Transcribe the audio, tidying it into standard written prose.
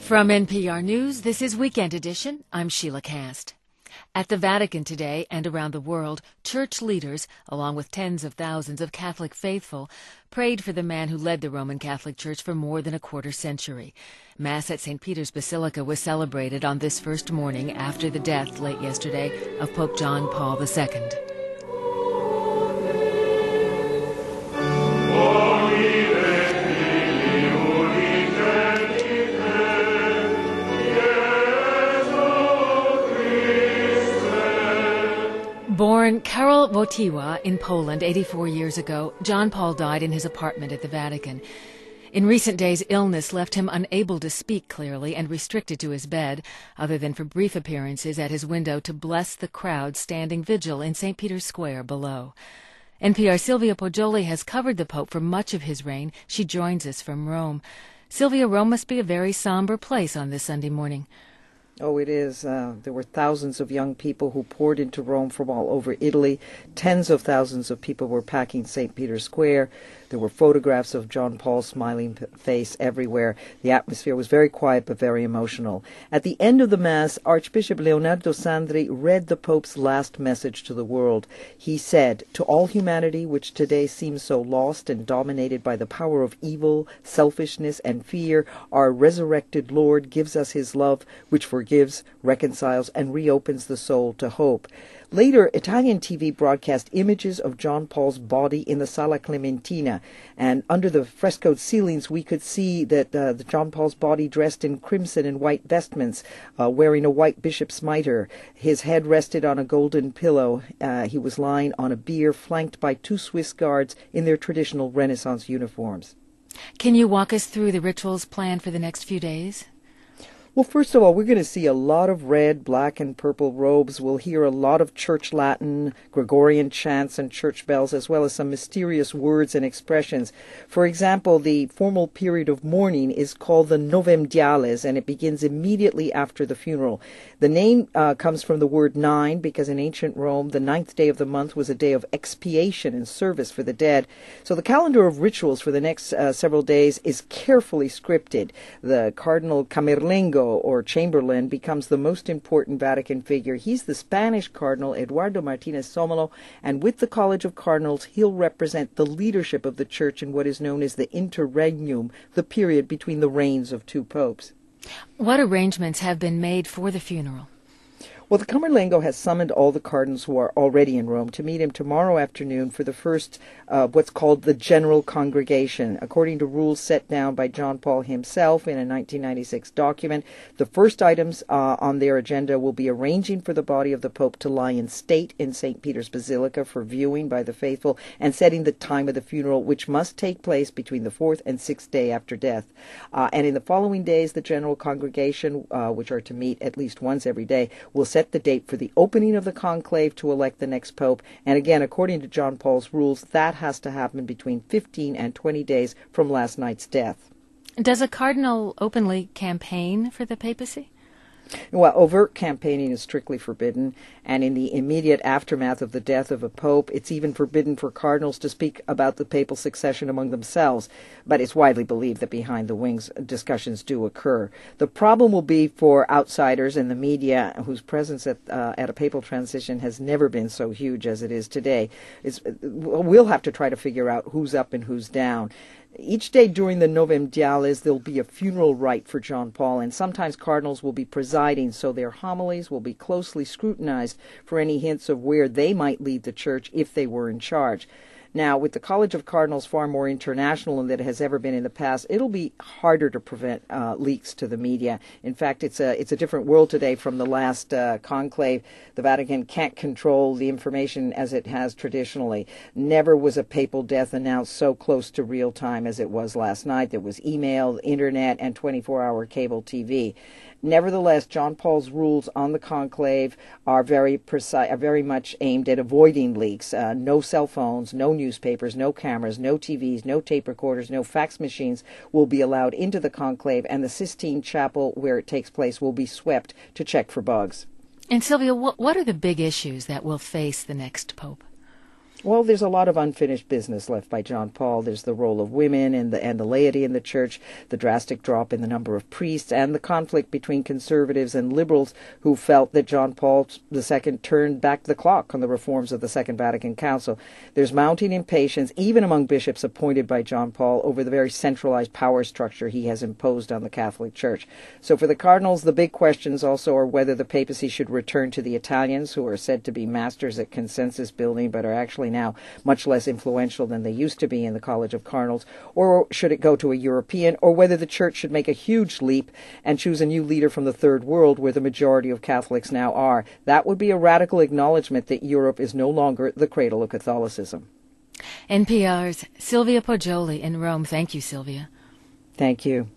From NPR News, this is Weekend Edition. I'm Sheila Cast. At the Vatican today and around the world, church leaders, along with tens of thousands of Catholic faithful, prayed for the man who led the Roman Catholic Church for more than a quarter century. Mass at St. Peter's Basilica was celebrated on this first morning after the death late yesterday of Pope John Paul II. Born Karol Wojtyła in Poland 84 years ago, John Paul died in his apartment at the Vatican. In recent days, illness left him unable to speak clearly and restricted to his bed, other than for brief appearances at his window to bless the crowd standing vigil in St. Peter's Square below. NPR's Sylvia Poggioli has covered the Pope for much of his reign. She joins us from Rome. Sylvia, Rome must be a very somber place on this Sunday morning. Oh, it is. There were thousands of young people who poured into Rome from all over Italy. Tens of thousands of people were packing St. Peter's Square. There were photographs of John Paul's smiling face everywhere. The atmosphere was very quiet but very emotional. At the end of the Mass, Archbishop Leonardo Sandri read the Pope's last message to the world. He said, "To all humanity, which today seems so lost and dominated by the power of evil, selfishness, and fear, our resurrected Lord gives us his love, which forgives, reconciles, and reopens the soul to hope." Later, Italian TV broadcast images of John Paul's body in the Sala Clementina, and under the frescoed ceilings we could see that John Paul's body dressed in crimson and white vestments, wearing a white bishop's mitre. His head rested on a golden pillow. He was lying on a bier flanked by two Swiss guards in their traditional Renaissance uniforms. Can you walk us through the rituals planned for the next few days? Well, first of all, we're going to see a lot of red, black, and purple robes. We'll hear a lot of church Latin, Gregorian chants, and church bells, as well as some mysterious words and expressions. For example, the formal period of mourning is called the Novem Diales, and it begins immediately after the funeral. The name comes from the word nine, because in ancient Rome, the ninth day of the month was a day of expiation and service for the dead. So the calendar of rituals for the next several days is carefully scripted. The Cardinal Camerlengo, or Chamberlain, becomes the most important Vatican figure. He's the Spanish Cardinal Eduardo Martinez Somalo, and with the College of Cardinals, he'll represent the leadership of the Church in what is known as the interregnum, the period between the reigns of two popes. What arrangements have been made for the funeral? Well, the Camerlengo has summoned all the cardinals who are already in Rome to meet him tomorrow afternoon for the first, what's called the General Congregation. According to rules set down by John Paul himself in a 1996 document, the first items on their agenda will be arranging for the body of the Pope to lie in state in St. Peter's Basilica for viewing by the faithful, and setting the time of the funeral, which must take place between the 4th and 6th day after death. And in the following days, the General Congregation, which are to meet at least once every day, will set the date for the opening of the conclave to elect the next pope. And again, according to John Paul's rules, that has to happen between 15 and 20 days from last night's death. Does a cardinal openly campaign for the papacy? Well, overt campaigning is strictly forbidden, and in the immediate aftermath of the death of a pope, it's even forbidden for cardinals to speak about the papal succession among themselves. But it's widely believed that behind the wings discussions do occur. The problem will be for outsiders and the media, whose presence at a papal transition has never been so huge as it is today. We'll have to try to figure out who's up and who's down. Each day during the Novem Diales, there'll be a funeral rite for John Paul, and sometimes cardinals will be presiding, so their homilies will be closely scrutinized for any hints of where they might lead the church if they were in charge. Now, with the College of Cardinals far more international than it has ever been in the past, it'll be harder to prevent leaks to the media. In fact, it's a different world today from the last conclave. The Vatican can't control the information as it has traditionally. Never was a papal death announced so close to real time as it was last night. There was email, internet, and 24-hour cable TV. Nevertheless, John Paul's rules on the conclave are very precise, are very much aimed at avoiding leaks. No cell phones, no newspapers, no cameras, no TVs, no tape recorders, no fax machines will be allowed into the conclave, and the Sistine Chapel where it takes place will be swept to check for bugs. And Sylvia, what are the big issues that will face the next pope? Well, there's a lot of unfinished business left by John Paul. There's the role of women and the laity in the church, the drastic drop in the number of priests, and the conflict between conservatives and liberals who felt that John Paul II turned back the clock on the reforms of the Second Vatican Council. There's mounting impatience, even among bishops appointed by John Paul, over the very centralized power structure he has imposed on the Catholic Church. So for the cardinals, the big questions also are whether the papacy should return to the Italians, who are said to be masters at consensus building, but are actually now much less influential than they used to be in the College of Cardinals, or should it go to a European, or whether the Church should make a huge leap and choose a new leader from the Third World, where the majority of Catholics now are. That would be a radical acknowledgement that Europe is no longer the cradle of Catholicism. NPR's Sylvia Poggioli in Rome. Thank you, Sylvia. Thank you.